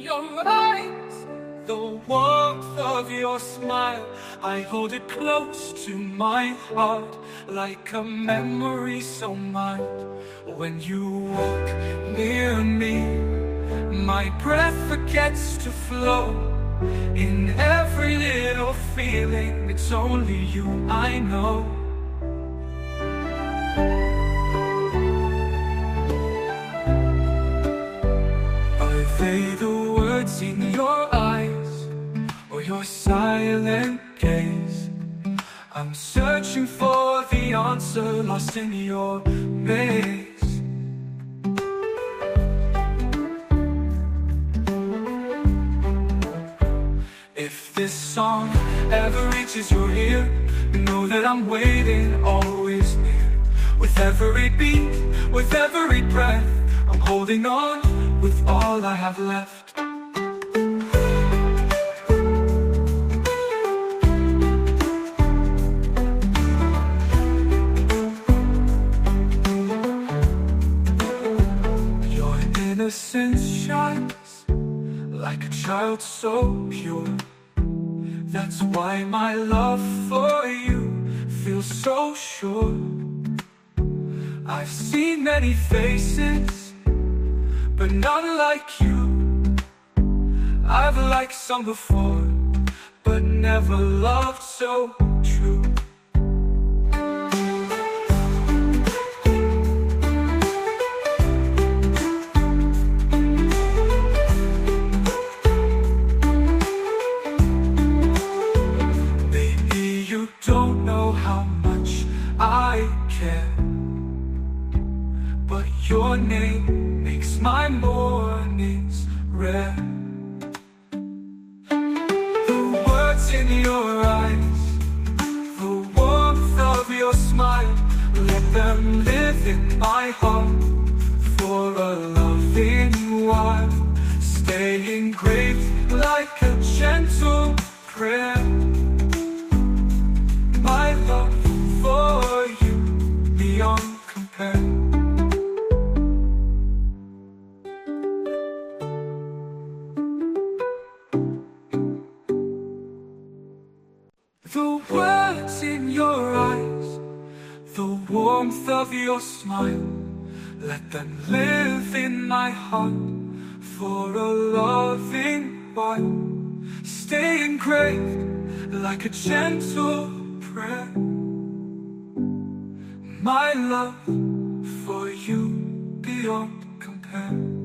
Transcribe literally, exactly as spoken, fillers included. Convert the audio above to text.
your eyes, the warmth of your smile. I hold it close to my heart, like a memory so mild. When you walk near me, my breath forgets to flow. In every little feeling, it's only you I know. Are they the words in your eyes, or your silent gaze? I'm searching for the answer, lost in your maze. If this song ever reaches your ear, know that I'm waiting, always near. With every beat, with every breath, I'm holding on with all I have left. Your innocence shines like a child so pure. That's why my love for you feels so sure. I've seen many faces, but none like you. I've liked some before, but never loved so true. Maybe you don't know how much I care, but your name makes my mornings rare. The words in your eyes, the warmth of your smile, let them live in my heart for a loving while. Stay engraved like a gentle prayer. My love for you beyond compare. The words in your eyes, the warmth of your smile, let them live in my heart for a loving while. Stay engraved like a gentle prayer. My love for you beyond compare.